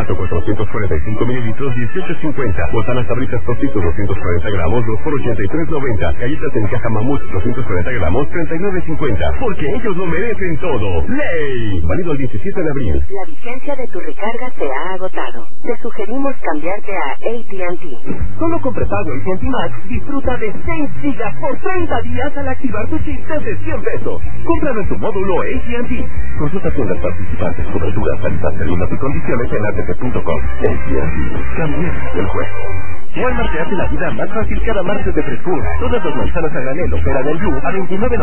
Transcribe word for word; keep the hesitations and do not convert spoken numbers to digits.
Nespresso cuatrocientos cuarenta y cinco mililitros, dieciocho cincuenta. Botanas Sabritas Tostitos doscientos cuarenta gramos, dos por ochenta y tres noventa. Galletas en caja Mamut doscientos cuarenta gramos, treinta y nueve cincuenta. Porque ellos lo merecen todo. ¡Ley! Válido el diecisiete de abril. La vigencia de tu recarga se ha agotado. Te sugerimos cambiarte a A T and T. Solo con prepago A T and T Max disfruta de seis gigas por treinta días al activar tu chip desde cien pesos. Cómpralo en tu módulo A T and T. Consulta tiendas participantes, coberturas, tarifas, términos y condiciones en A T T punto com. A T and T. Cambiemos el juego. Walmart te hace la vida más fácil cada martes de frescura. Todas las manzanas a granel operan en Blue a veintinueve